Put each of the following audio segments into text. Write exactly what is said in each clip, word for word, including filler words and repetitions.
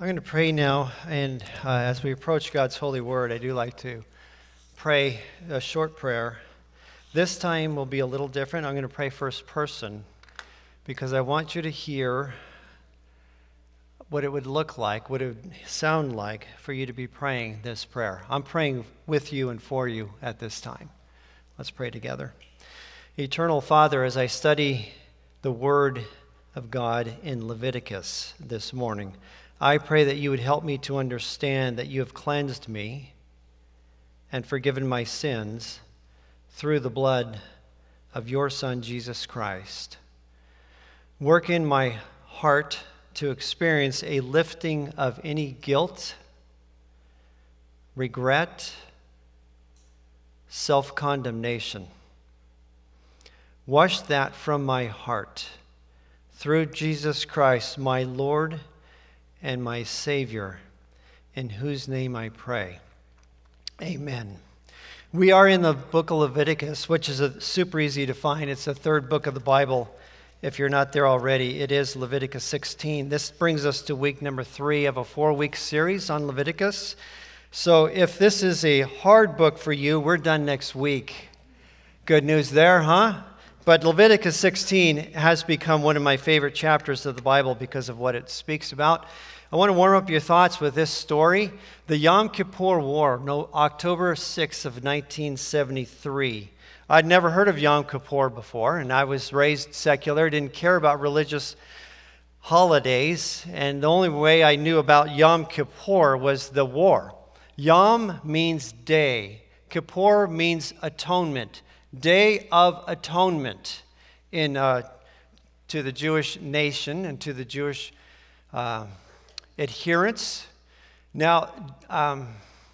I'm going to pray now, and uh, as we approach God's holy word, I do like to pray a short prayer. This time will be a little different. I'm going to pray first person because I want you to hear what it would look like, what it would sound like for you to be praying this prayer. I'm praying with you and for you at this time. Let's pray together. Eternal Father, as I study the word of God in Leviticus this morning, I pray that you would help me to understand that you have cleansed me and forgiven my sins through the blood of your Son, Jesus Christ. Work in my heart to experience a lifting of any guilt, regret, self-condemnation. Wash that from my heart through Jesus Christ, my Lord and my Savior, in whose name I pray. Amen. We are in the book of Leviticus, which is a, super easy to find. It's the third book of the Bible. If you're not there already, it is Leviticus sixteen. This brings us to week number three of a four-week series on Leviticus. So if this is a hard book for you, we're done next week. Good news there, huh? But Leviticus sixteen has become one of my favorite chapters of the Bible because of what it speaks about. I want to warm up your thoughts with this story. The Yom Kippur War, no, October sixth of nineteen seventy-three. I'd never heard of Yom Kippur before, and I was raised secular, didn't care about religious holidays, and the only way I knew about Yom Kippur was the war. Yom means day. Kippur means atonement. Day of Atonement in uh, to the Jewish nation and to the Jewish uh, adherents. Now, um,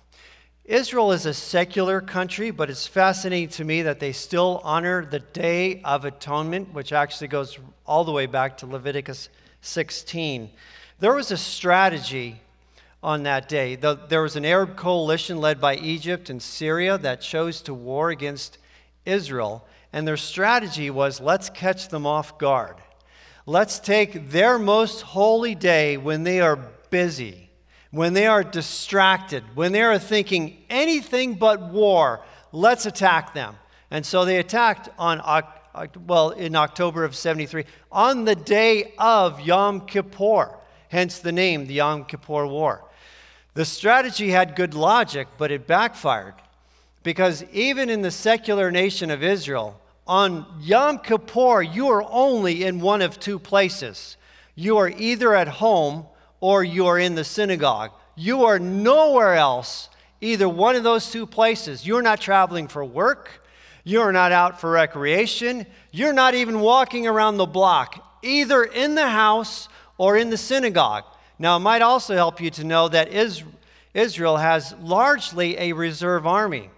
Israel is a secular country, but it's fascinating to me that they still honor the Day of Atonement, which actually goes all the way back to Leviticus sixteen. There was a strategy on that day. The, there was an Arab coalition led by Egypt and Syria that chose to war against Israel, and their strategy was, let's catch them off guard. Let's take their most holy day when they are busy, when they are distracted, when they are thinking anything but war, let's attack them. And so they attacked on, well, in October of seventy-three, on the day of Yom Kippur, hence the name, the Yom Kippur War. The strategy had good logic, but it backfired. Because even in the secular nation of Israel, on Yom Kippur, you are only in one of two places. You are either at home or you are in the synagogue. You are nowhere else, either one of those two places. You're not traveling for work. You're not out for recreation. You're not even walking around the block, either in the house or in the synagogue. Now, it might also help you to know that Israel has largely a reserve army.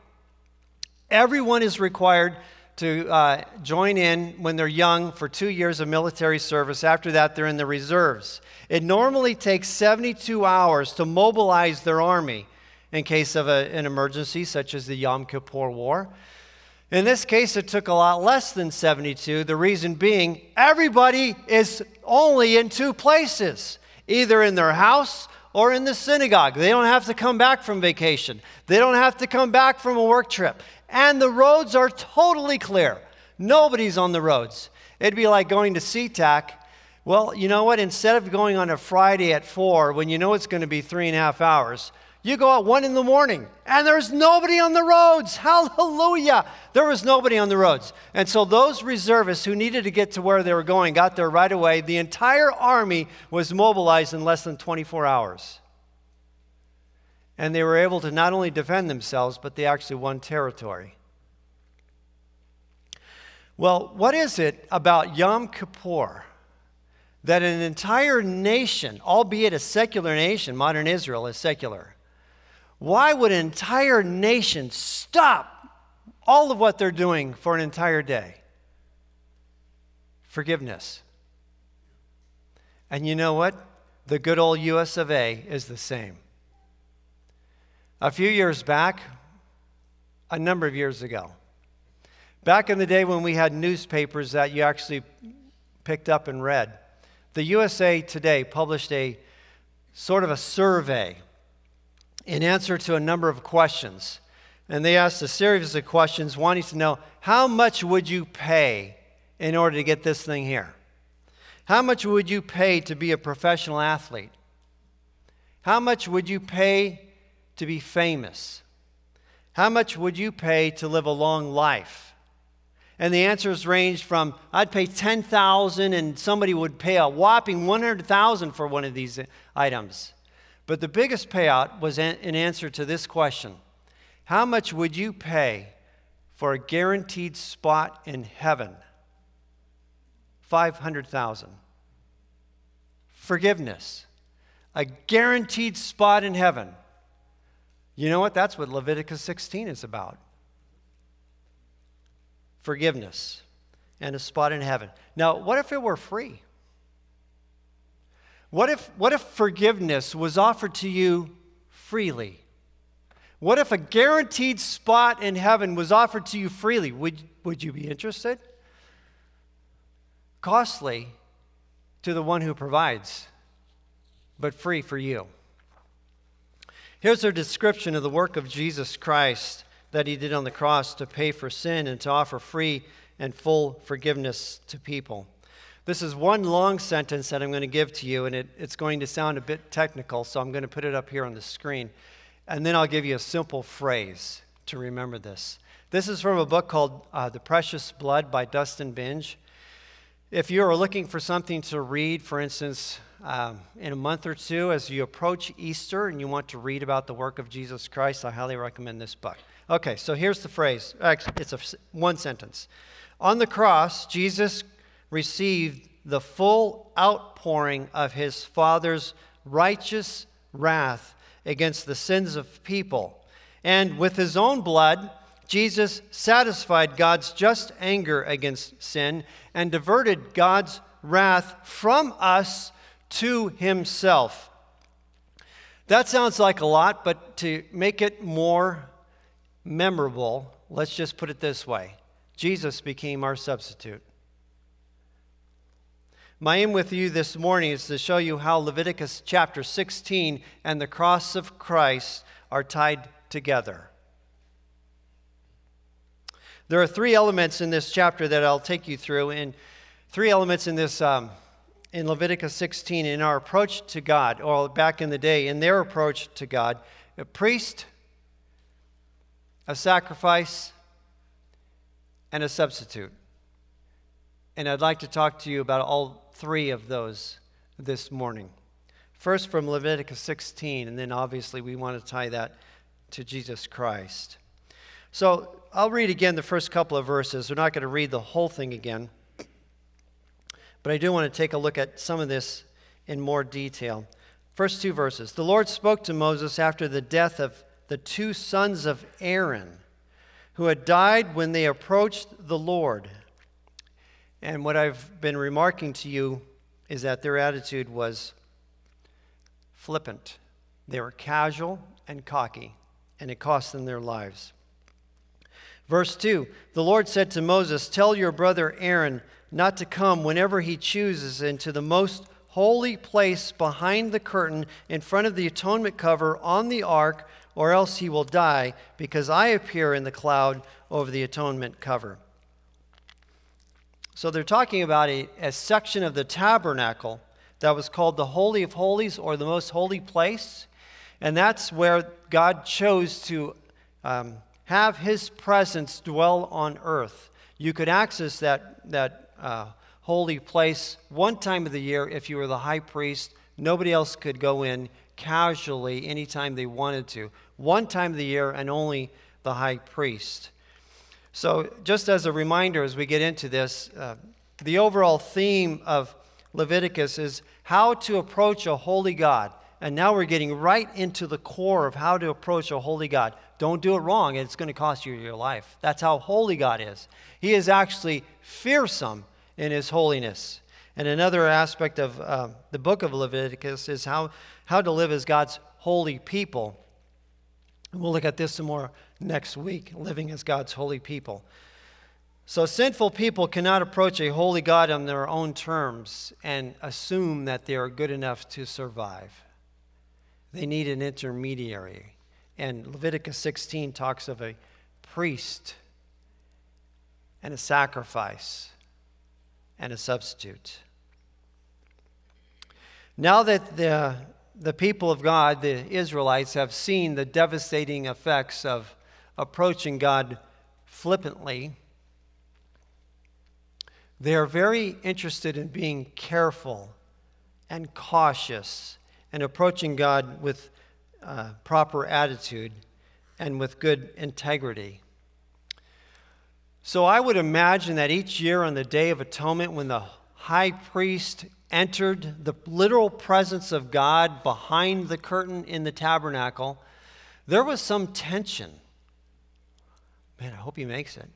Everyone is required to uh, join in when they're young for two years of military service. After that, they're in the reserves. It normally takes seventy-two hours to mobilize their army in case of a, an emergency, such as the Yom Kippur War. In this case, it took a lot less than seventy-two. The reason being, everybody is only in two places, either in their house or in the synagogue. They don't have to come back from vacation. They don't have to come back from a work trip. And the roads are totally clear. Nobody's on the roads. It'd be like going to SeaTac. Well, you know what? Instead of going on a Friday at four, when you know it's going to be three and a half hours, you go out one in the morning, and there's nobody on the roads. Hallelujah! There was nobody on the roads. And so those reservists who needed to get to where they were going got there right away. The entire army was mobilized in less than twenty-four hours. And they were able to not only defend themselves, but they actually won territory. Well, what is it about Yom Kippur that an entire nation, albeit a secular nation, modern Israel is secular, why would an entire nation stop all of what they're doing for an entire day? Forgiveness. And you know what? The good old U S of A is the same. A few years back, a number of years ago, back in the day when we had newspapers that you actually picked up and read, the U S A Today published a sort of a survey in answer to a number of questions. And they asked a series of questions wanting to know, how much would you pay in order to get this thing here? How much would you pay to be a professional athlete? How much would you pay to be famous? How much would you pay to live a long life? And the answers ranged from, I'd pay ten thousand dollars and somebody would pay a whopping one hundred thousand dollars for one of these items. But the biggest payout was in answer to this question. How much would you pay for a guaranteed spot in heaven? five hundred thousand dollars. Forgiveness. A guaranteed spot in heaven. You know what? That's what Leviticus sixteen is about. Forgiveness and a spot in heaven. Now, what if it were free? What if, what if forgiveness was offered to you freely? What if a guaranteed spot in heaven was offered to you freely? Would, would you be interested? Costly to the one who provides, but free for you. Here's a description of the work of Jesus Christ that he did on the cross to pay for sin and to offer free and full forgiveness to people. This is one long sentence that I'm going to give to you, and it, it's going to sound a bit technical, so I'm going to put it up here on the screen. And then I'll give you a simple phrase to remember this. This is from a book called uh, The Precious Blood by Dustin Binge. If you are looking for something to read, for instance, um, in a month or two as you approach Easter and you want to read about the work of Jesus Christ, I highly recommend this book. Okay, so here's the phrase. Actually, it's a, one sentence. On the cross, Jesus received the full outpouring of his Father's righteous wrath against the sins of people. And with his own blood, Jesus satisfied God's just anger against sin and diverted God's wrath from us to himself. That sounds like a lot, but to make it more memorable, let's just put it this way. Jesus became our substitute. My aim with you this morning is to show you how Leviticus chapter sixteen and the cross of Christ are tied together. There are three elements in this chapter that I'll take you through, and three elements in this um, in Leviticus sixteen in our approach to God, or back in the day, in their approach to God: a priest, a sacrifice, and a substitute. And I'd like to talk to you about all three of those this morning. First from Leviticus sixteen, and then obviously we want to tie that to Jesus Christ. So I'll read again the first couple of verses. We're not going to read the whole thing again, but I do want to take a look at some of this in more detail. First two verses. The Lord spoke to Moses after the death of the two sons of Aaron, who had died when they approached the Lord. And what I've been remarking to you is that their attitude was flippant. They were casual and cocky, and it cost them their lives. Verse two, the Lord said to Moses, "Tell your brother Aaron not to come whenever he chooses into the most holy place behind the curtain in front of the atonement cover on the ark, or else he will die, because I appear in the cloud over the atonement cover." So they're talking about a, a section of the tabernacle that was called the Holy of Holies, or the most holy place. And that's where God chose to um, have his presence dwell on earth. You could access that, that uh, holy place one time of the year if you were the high priest. Nobody else could go in casually anytime they wanted to. One time of the year, and only the high priest. So just as a reminder as we get into this, uh, the overall theme of Leviticus is how to approach a holy God. And now we're getting right into the core of how to approach a holy God. Don't do it wrong, it's going to cost you your life. That's how holy God is. He is actually fearsome in his holiness. And another aspect of uh, the book of Leviticus is how, how to live as God's holy people. And we'll look at this some more next week, living as God's holy people. So sinful people cannot approach a holy God on their own terms and assume that they are good enough to survive. They need an intermediary. And Leviticus sixteen talks of a priest and a sacrifice and a substitute. Now that the, the people of God, the Israelites, have seen the devastating effects of approaching God flippantly, they are very interested in being careful and cautious and approaching God with uh, proper attitude and with good integrity. So I would imagine that each year on the Day of Atonement, when the high priest entered the literal presence of God behind the curtain in the tabernacle, there was some tension. Man, I hope he makes it.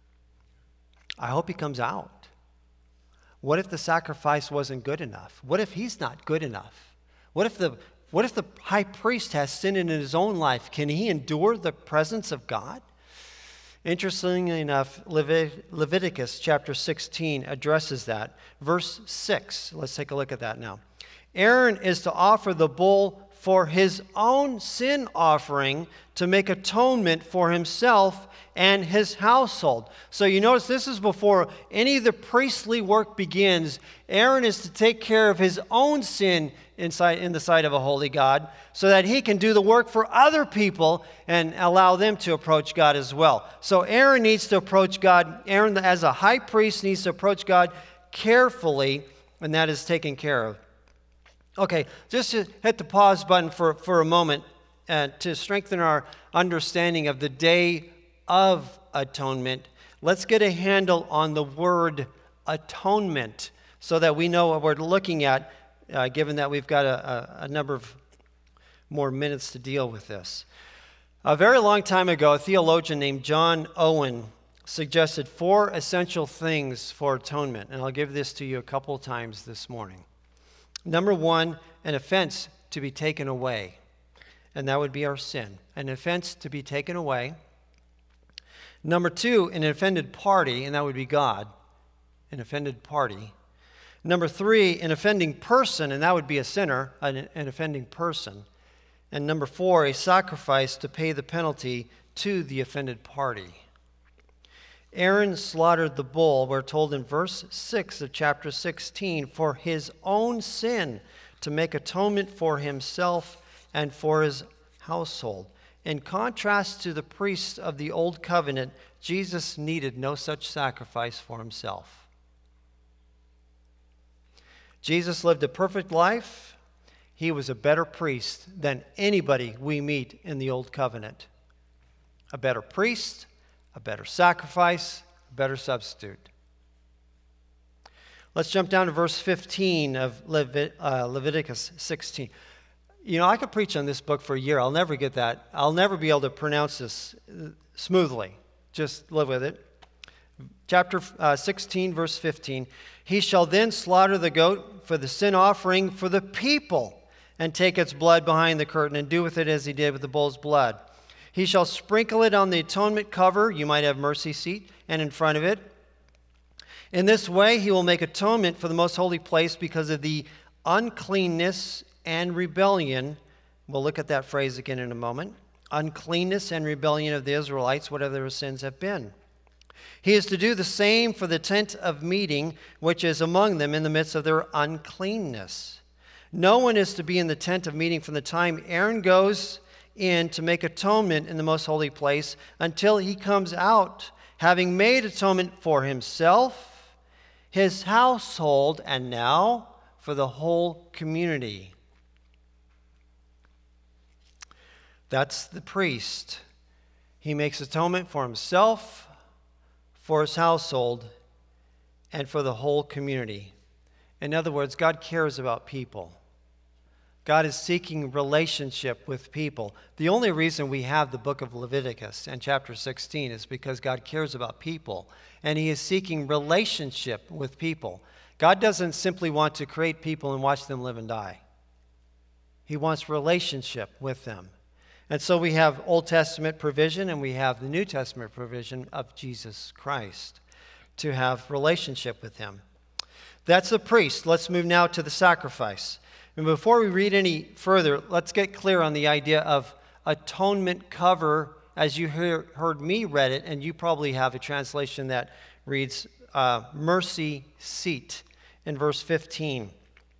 I hope he comes out. What if the sacrifice wasn't good enough? What if he's not good enough? What if the what if the high priest has sin in his own life? Can he endure the presence of God? Interestingly enough, Levit- Leviticus chapter sixteen addresses that. Verse six, let's take a look at that now. Aaron is to offer the bull for his own sin offering to make atonement for himself and his household. So you notice this is before any of the priestly work begins. Aaron is to take care of his own sin inside in the sight of a holy God so that he can do the work for other people and allow them to approach God as well. So Aaron needs to approach God. Aaron, as a high priest, needs to approach God carefully, and that is taken care of. Okay, just to hit the pause button for, for a moment uh, to strengthen our understanding of the Day of Atonement. Let's get a handle on the word atonement so that we know what we're looking at, uh, given that we've got a, a, a number of more minutes to deal with this. A very long time ago, a theologian named John Owen suggested four essential things for atonement, and I'll give this to you a couple of times this morning. Number one, an offense to be taken away, and that would be our sin. An offense to be taken away. Number two, an offended party, and that would be God, an offended party. Number three, an offending person, and that would be a sinner, an, an offending person. And number four, a sacrifice to pay the penalty to the offended party. Aaron slaughtered the bull, we're told in verse six of chapter sixteen, for his own sin, to make atonement for himself and for his household. In contrast to the priests of the Old Covenant, Jesus needed no such sacrifice for himself. Jesus lived a perfect life. He was a better priest than anybody we meet in the Old Covenant. A better priest, a better sacrifice, a better substitute. Let's jump down to verse fifteen of Levit- uh, Leviticus sixteen. You know, I could preach on this book for a year. I'll never get that. I'll never be able to pronounce this smoothly. Just live with it. Chapter uh, sixteen, verse fifteen. He shall then slaughter the goat for the sin offering for the people and take its blood behind the curtain and do with it as he did with the bull's blood. He shall sprinkle it on the atonement cover, you might have mercy seat, and in front of it. In this way, he will make atonement for the most holy place because of the uncleanness and rebellion. We'll look at that phrase again in a moment. Uncleanness and rebellion of the Israelites, whatever their sins have been. He is to do the same for the tent of meeting, which is among them in the midst of their uncleanness. No one is to be in the tent of meeting from the time Aaron goes in to make atonement in the most holy place until he comes out, having made atonement for himself, his household, and now for the whole community. That's the priest. He makes atonement for himself, for his household, and for the whole community. In other words, God cares about people. God is seeking relationship with people. The only reason we have the book of Leviticus and chapter sixteen is because God cares about people, and he is seeking relationship with people. God doesn't simply want to create people and watch them live and die. He wants relationship with them. And so we have Old Testament provision and we have the New Testament provision of Jesus Christ to have relationship with him. That's the priest. Let's move now to the sacrifice. And before we read any further, let's get clear on the idea of atonement cover, as you hear, heard me read it, and you probably have a translation that reads uh, mercy seat in verse fifteen.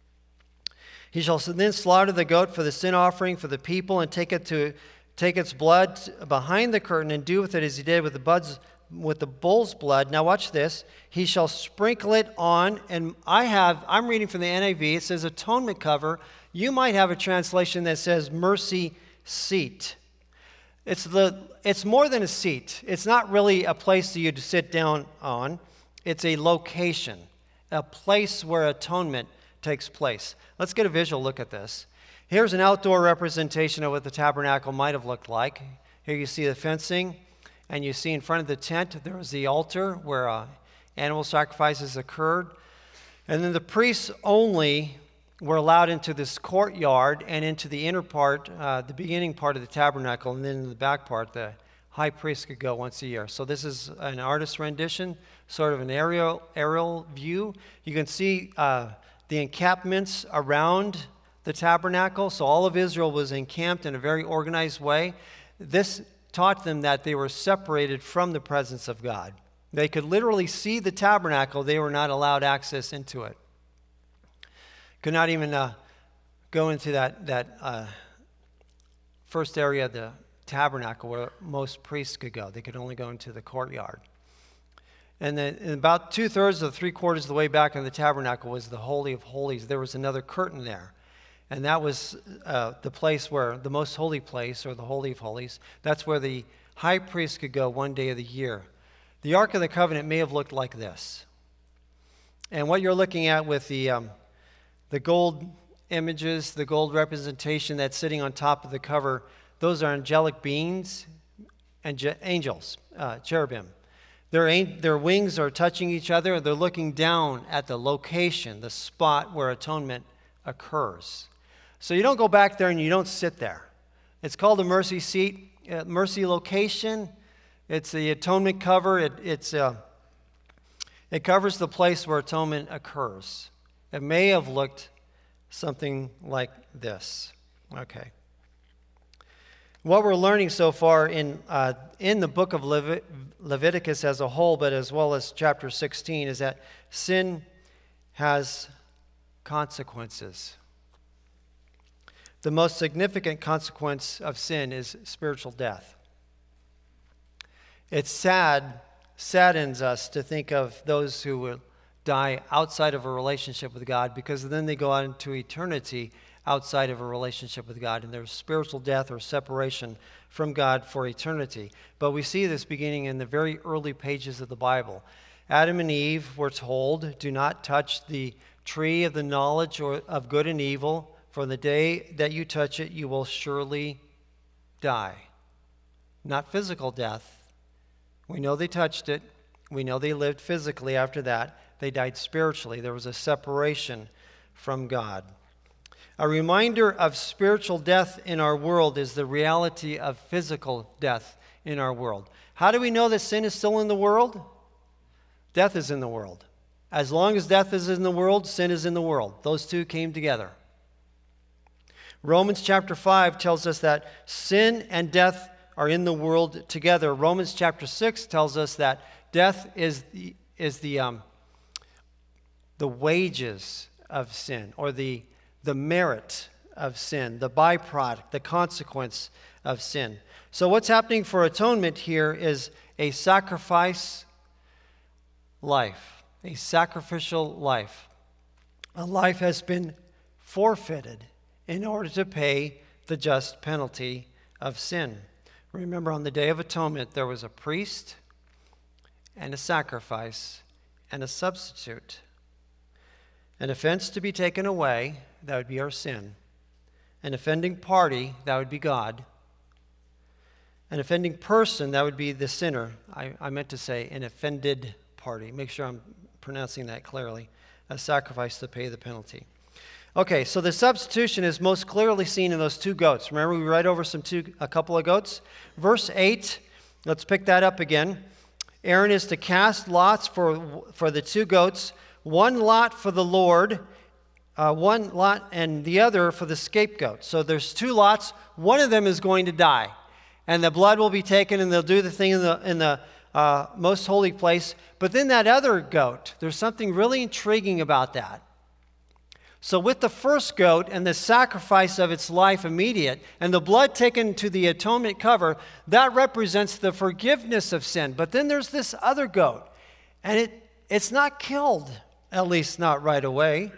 He shall then slaughter the goat for the sin offering for the people, and take it to take its blood behind the curtain, and do with it as he did with the buds with the bull's blood. Now watch this. He shall sprinkle it on, and I have, I'm reading from the N I V, it says atonement cover. You might have a translation that says mercy seat. It's the it's more than a seat. It's not really a place for you to sit down on. It's a location, a place where atonement takes place. Let's get a visual look at this. Here's an outdoor representation of what the tabernacle might have looked like. Here you see the fencing, and you see in front of the tent there was the altar where uh, animal sacrifices occurred. And then the priests only were allowed into this courtyard and into the inner part, uh, the beginning part of the tabernacle, and then in the back part, the high priest could go once a year. So this is an artist's rendition, sort of an aerial aerial view. You can see uh, the encampments around the tabernacle. So all of Israel was encamped in a very organized way. This taught them that they were separated from the presence of God. They could literally see the tabernacle. They were not allowed access into it. Could not even uh, go into that, that uh, first area of the tabernacle where most priests could go. They could only go into the courtyard. And then and about two-thirds or three-quarters of the way back in the tabernacle was the Holy of Holies. There was another curtain there. And that was uh, the place where, the most holy place, or the Holy of Holies, that's where the high priest could go one day of the year. The Ark of the Covenant may have looked like this. And what you're looking at with the um, the gold images, the gold representation that's sitting on top of the cover, those are angelic beings and angels, uh, cherubim. Their, their wings are touching each other. They're looking down at the location, the spot where atonement occurs. So you don't go back there and you don't sit there. It's called a mercy seat, uh, mercy location. It's the atonement cover. It, it's, uh, it covers the place where atonement occurs. It may have looked something like this. Okay. What we're learning so far in uh, in the book of Levit- Leviticus as a whole, but as well as chapter sixteen, is that sin has consequences. The most significant consequence of sin is spiritual death. It's sad, saddens us to think of those who will die outside of a relationship with God, because then they go out into eternity outside of a relationship with God, and there's spiritual death or separation from God for eternity. But we see this beginning in the very early pages of the Bible. Adam and Eve were told, do not touch the tree of the knowledge or of good and evil, for the day that you touch it, you will surely die. Not physical death. We know they touched it. We know they lived physically after that. They died spiritually. There was a separation from God. A reminder of spiritual death in our world is the reality of physical death in our world. How do we know that sin is still in the world? Death is in the world. As long as death is in the world, sin is in the world. Those two came together. Romans chapter five tells us that sin and death are in the world together. Romans chapter six tells us that death is the, is the, um, the wages of sin, or the, the merit of sin, the byproduct, the consequence of sin. So what's happening for atonement here is a sacrifice life, a sacrificial life. A life has been forfeited in order to pay the just penalty of sin. Remember, on the Day of Atonement, there was a priest and a sacrifice and a substitute. An offense to be taken away, that would be our sin. An offending party, that would be God. An offending person, that would be the sinner. I, I meant to say an offended party. Make sure I'm pronouncing that clearly. A sacrifice to pay the penalty. Okay, so the substitution is most clearly seen in those two goats. Remember, we read over some two, a couple of goats. Verse eight, let's pick that up again. Aaron is to cast lots for, for the two goats. One lot for the Lord, uh, one lot and the other for the scapegoat. So there's two lots. One of them is going to die, and the blood will be taken, and they'll do the thing in the in the uh, most holy place. But then that other goat, there's something really intriguing about that. So with the first goat and the sacrifice of its life immediate, and the blood taken to the atonement cover, that represents the forgiveness of sin. But then there's this other goat, and it it's not killed, at least not right away.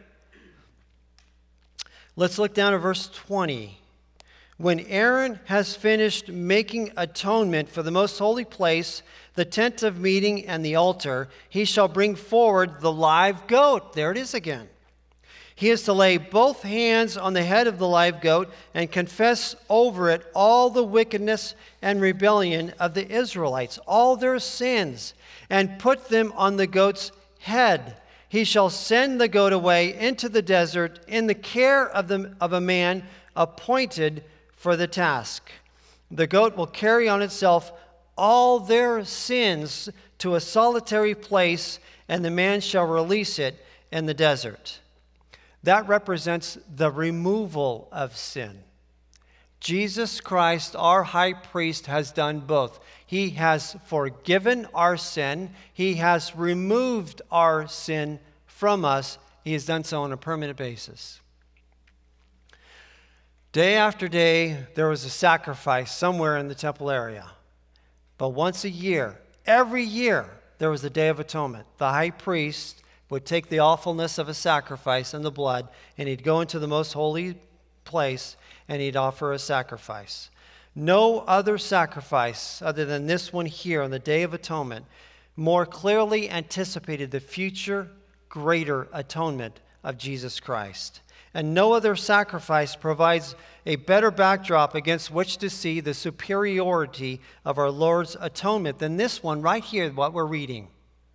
Let's look down at verse twenty. When Aaron has finished making atonement for the most holy place, the tent of meeting, and the altar, he shall bring forward the live goat. There it is again. He is to lay both hands on the head of the live goat and confess over it all the wickedness and rebellion of the Israelites, all their sins, and put them on the goat's head. He shall send the goat away into the desert in the care of, the, of a man appointed for the task. The goat will carry on itself all their sins to a solitary place, and the man shall release it in the desert. That represents the removal of sin. Jesus Christ, our high priest, has done both. He has forgiven our sin. He has removed our sin from us. He has done so on a permanent basis. Day after day, there was a sacrifice somewhere in the temple area. But once a year, every year, there was a Day of Atonement. The high priest would take the awfulness of a sacrifice and the blood, and he'd go into the most holy place, and he'd offer a sacrifice. No other sacrifice other than this one here on the Day of Atonement more clearly anticipated the future greater atonement of Jesus Christ. And no other sacrifice provides a better backdrop against which to see the superiority of our Lord's atonement than this one right here, what we're reading.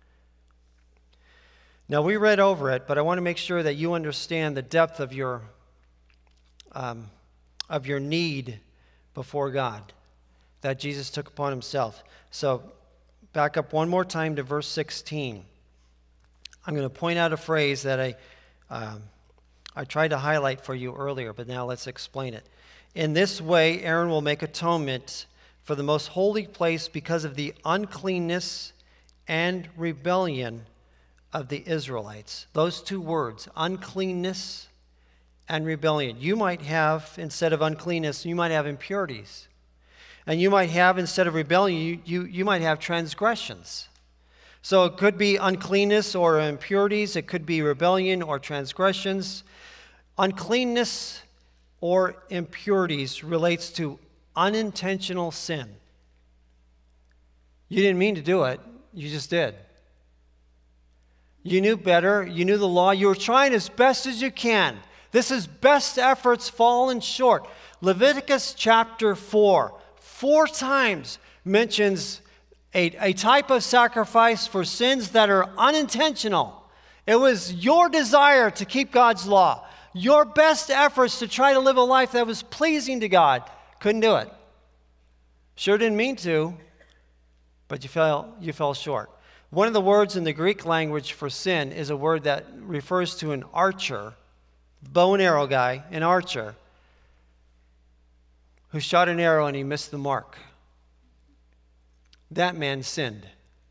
Now, we read over it, but I want to make sure that you understand the depth of your um, of your need before God that Jesus took upon himself. So, back up one more time to verse sixteen. I'm going to point out a phrase that I um, I tried to highlight for you earlier, but now let's explain it. In this way, Aaron will make atonement for the most holy place because of the uncleanness and rebellion of the Israelites. Those two words, uncleanness and rebellion. You might have, instead of uncleanness, you might have impurities. And you might have, instead of rebellion, you, you, you might have transgressions. So it could be uncleanness or impurities. It could be rebellion or transgressions. Uncleanness or impurities relates to unintentional sin. You didn't mean to do it. You just did. You knew better. You knew the law. You were trying as best as you can. This is best efforts fallen short. Leviticus chapter four, four times mentions a, a type of sacrifice for sins that are unintentional. It was your desire to keep God's law, your best efforts to try to live a life that was pleasing to God. Couldn't do it. Sure didn't mean to, but you fell, you fell short. One of the words in the Greek language for sin is a word that refers to an archer, bow and arrow guy, an archer, who shot an arrow and he missed the mark. That man sinned.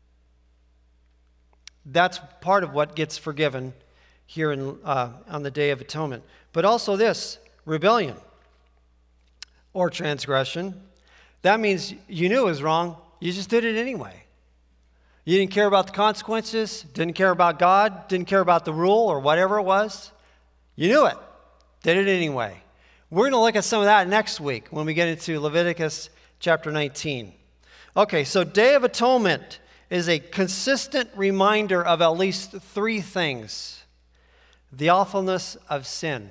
That's part of what gets forgiven here in, uh, on the Day of Atonement. But also this, rebellion or transgression. That means you knew it was wrong, you just did it anyway. You didn't care about the consequences, didn't care about God, didn't care about the rule or whatever it was. You knew it, did it anyway. We're going to look at some of that next week when we get into Leviticus chapter nineteen. Okay, so Day of Atonement is a consistent reminder of at least three things. The awfulness of sin,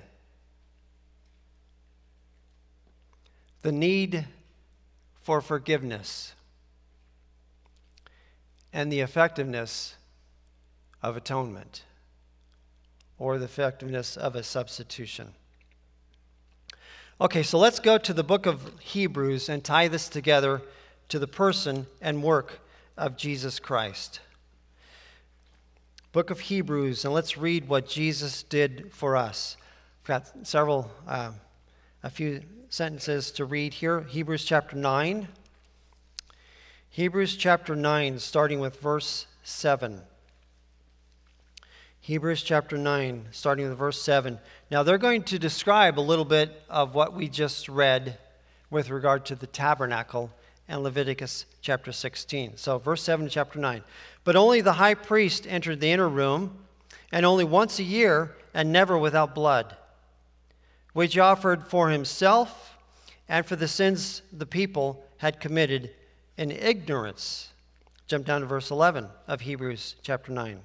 the need for forgiveness, and the effectiveness of atonement, or the effectiveness of a substitution. Okay, so let's go to the book of Hebrews and tie this together to the person and work of Jesus Christ. book of Hebrews, and let's read what Jesus did for us. I've got several, uh, a few sentences to read here. Hebrews chapter nine. Hebrews chapter nine, starting with verse seven. Hebrews chapter nine, starting with verse seven. Now, they're going to describe a little bit of what we just read with regard to the tabernacle and Leviticus chapter sixteen. So, verse seven, chapter nine. But only the high priest entered the inner room, and only once a year, and never without blood, which he offered for himself and for the sins the people had committed in ignorance. Jump down to verse eleven of Hebrews chapter nine.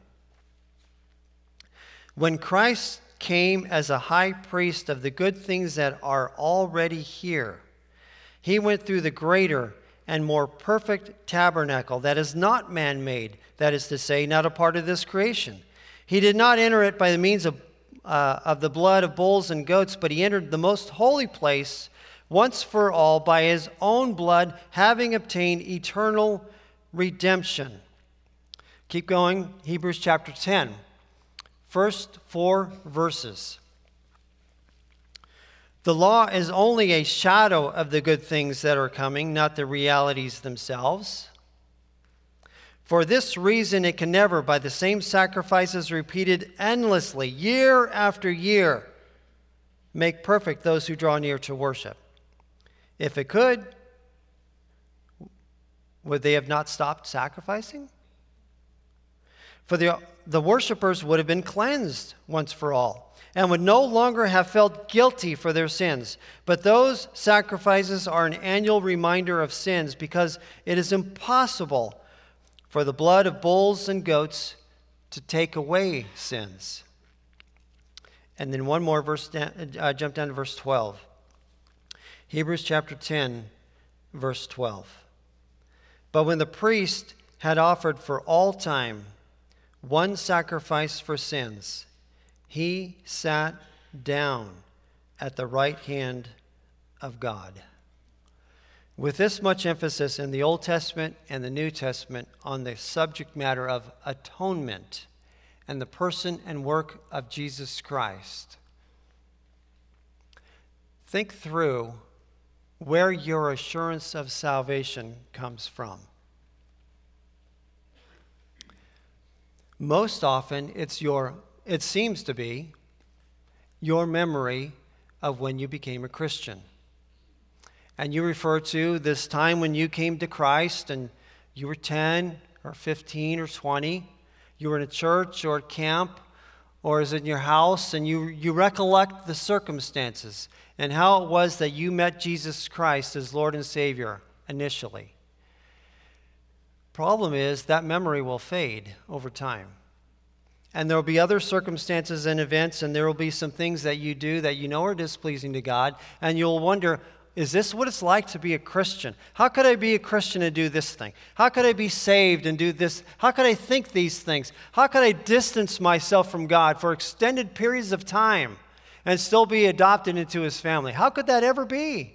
When Christ came as a high priest of the good things that are already here, he went through the greater and more perfect tabernacle that is not man-made, that is to say, not a part of this creation. He did not enter it by the means of, uh, of the blood of bulls and goats, but he entered the most holy place once for all by his own blood, having obtained eternal redemption. Keep going, Hebrews chapter ten. First four verses. The law is only a shadow of the good things that are coming, not the realities themselves. For this reason, it can never, by the same sacrifices repeated endlessly, year after year, make perfect those who draw near to worship. If it could, would they have not stopped sacrificing? For the, the worshipers would have been cleansed once for all, and would no longer have felt guilty for their sins. But those sacrifices are an annual reminder of sins, because it is impossible for the blood of bulls and goats to take away sins. And then one more verse, uh, jump down to verse twelve. Hebrews chapter ten, verse twelve. But when the priest had offered for all time one sacrifice for sins, he sat down at the right hand of God. With this much emphasis in the Old Testament and the New Testament on the subject matter of atonement and the person and work of Jesus Christ, think through where your assurance of salvation comes from. Most often, it's your It seems to be your memory of when you became a Christian. And you refer to this time when you came to Christ and you were ten or fifteen or twenty. You were in a church or a camp or is in your house, and you, you recollect the circumstances and how it was that you met Jesus Christ as Lord and Savior initially. Problem is that memory will fade over time. And there will be other circumstances and events, and there will be some things that you do that you know are displeasing to God, and you'll wonder, is this what it's like to be a Christian? How could I be a Christian and do this thing? How could I be saved and do this? How could I think these things? How could I distance myself from God for extended periods of time and still be adopted into his family? How could that ever be?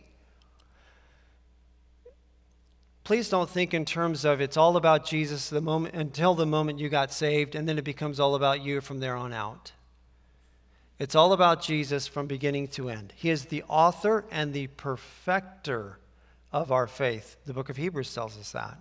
Please don't think in terms of it's all about Jesus the moment until the moment you got saved, and then it becomes all about you from there on out. It's all about Jesus from beginning to end. He is the author and the perfecter of our faith. The book of Hebrews tells us that.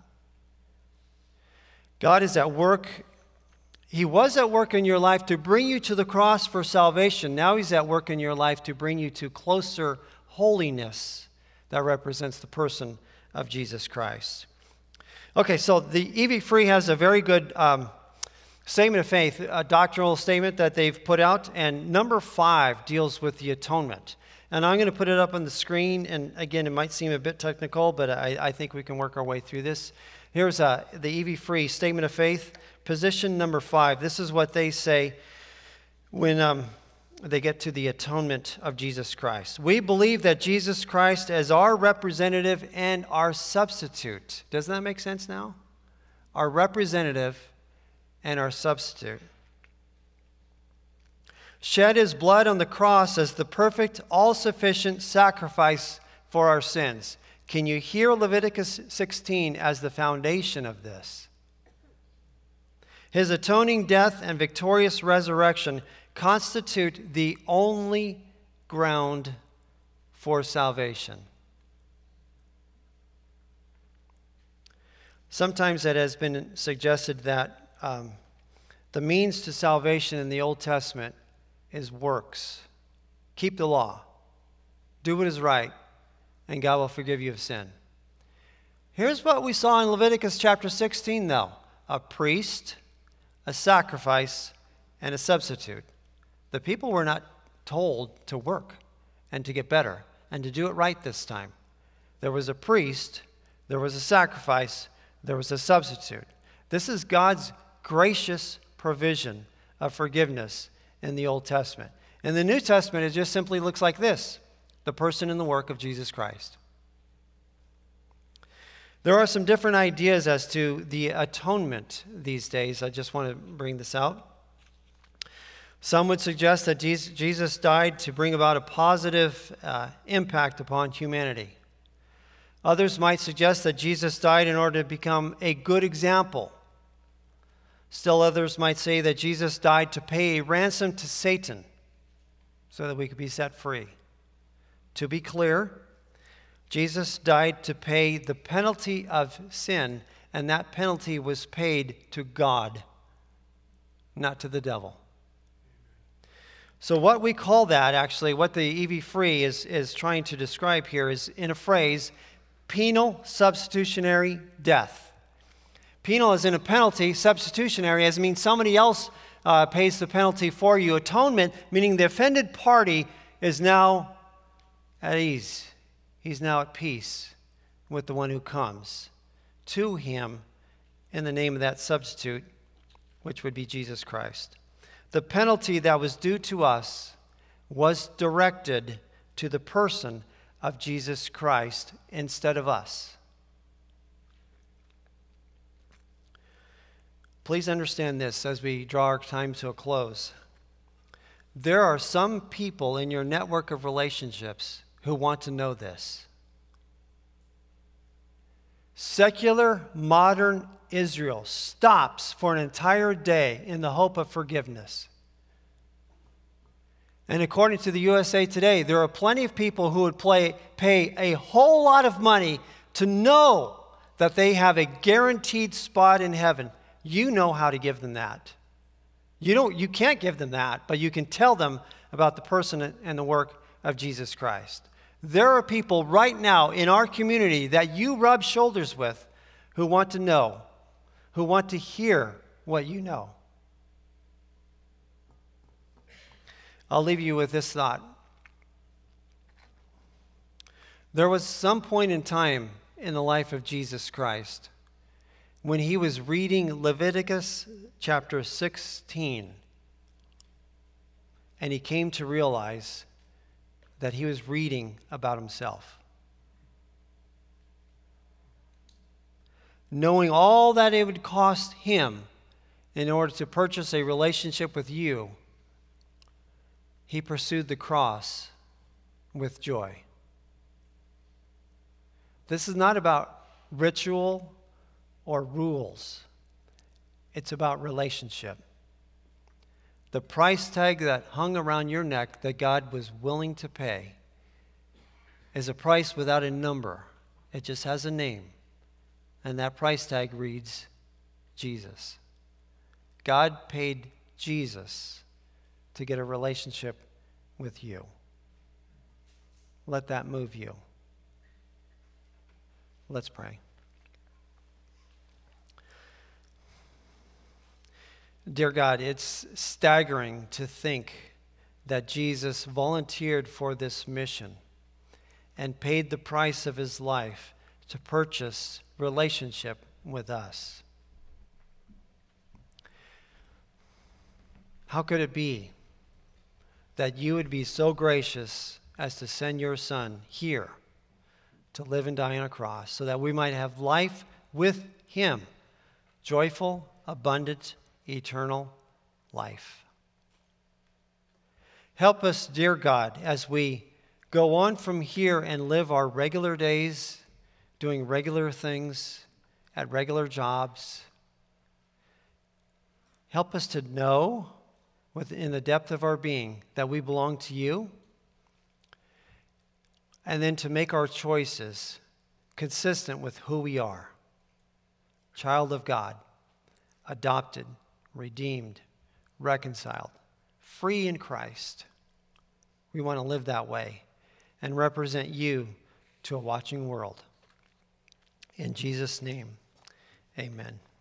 God is at work. He was at work in your life to bring you to the cross for salvation. Now he's at work in your life to bring you to closer holiness that represents the person of Jesus Christ. Okay, so the E V Free has a very good um, statement of faith, a doctrinal statement that they've put out, and number five deals with the atonement. And I'm going to put it up on the screen, and again, it might seem a bit technical, but I, I think we can work our way through this. Here's uh, the E V Free statement of faith, position number five. This is what they say when um, they get to the atonement of Jesus Christ. We believe that Jesus Christ is our representative and our substitute. Doesn't that make sense now? Our representative and our substitute. Shed his blood on the cross as the perfect, all-sufficient sacrifice for our sins. Can you hear Leviticus sixteen as the foundation of this? His atoning death and victorious resurrection constitute the only ground for salvation. Sometimes it has been suggested that um, the means to salvation in the Old Testament is works. Keep the law. Do what is right, and God will forgive you of sin. Here's what we saw in Leviticus chapter sixteen, though. A priest, a sacrifice, and a substitute. The people were not told to work and to get better and to do it right this time. There was a priest, there was a sacrifice, there was a substitute. This is God's gracious provision of forgiveness in the Old Testament. In the New Testament, it just simply looks like this: the person and the work of Jesus Christ. There are some different ideas as to the atonement these days. I just want to bring this out. Some would suggest that Jesus died to bring about a positive uh, impact upon humanity. Others might suggest that Jesus died in order to become a good example. Still others might say that Jesus died to pay a ransom to Satan so that we could be set free. To be clear, Jesus died to pay the penalty of sin, and that penalty was paid to God, not to the devil. So what we call that, actually, what the E V Free is, is trying to describe here is, in a phrase, penal substitutionary death. Penal is in a penalty, substitutionary as it means somebody else uh, pays the penalty for you. Atonement, meaning the offended party is now at ease. He's now at peace with the one who comes to him in the name of that substitute, which would be Jesus Christ. The penalty that was due to us was directed to the person of Jesus Christ instead of us. Please understand this as we draw our time to a close. There are some people in your network of relationships who want to know this. Secular, modern Israel stops for an entire day in the hope of forgiveness. And according to the U S A Today, there are plenty of people who would play, pay a whole lot of money to know that they have a guaranteed spot in heaven. You know how to give them that. You don't, you can't give them that, but you can tell them about the person and the work of Jesus Christ. There are people right now in our community that you rub shoulders with who want to know, who want to hear what you know. I'll leave you with this thought. There was some point in time in the life of Jesus Christ when he was reading Leviticus chapter sixteen, and he came to realize that he was reading about himself. Knowing all that it would cost him in order to purchase a relationship with you, he pursued the cross with joy. This is not about ritual or rules. It's about relationship. The price tag that hung around your neck that God was willing to pay is a price without a number. It just has a name. And that price tag reads Jesus. God paid Jesus to get a relationship with you. Let that move you. Let's pray. Dear God, it's staggering to think that Jesus volunteered for this mission and paid the price of his life to purchase relationship with us. How could it be that you would be so gracious as to send your Son here to live and die on a cross so that we might have life with him, joyful, abundant, eternal life? Help us, dear God, as we go on from here and live our regular days, doing regular things at regular jobs, Help us to know within the depth of our being that we belong to you, and then to make our choices consistent with who we are. Child of God, adopted, redeemed, reconciled, free in Christ. We want to live that way and represent you to a watching world. In Jesus' name, amen.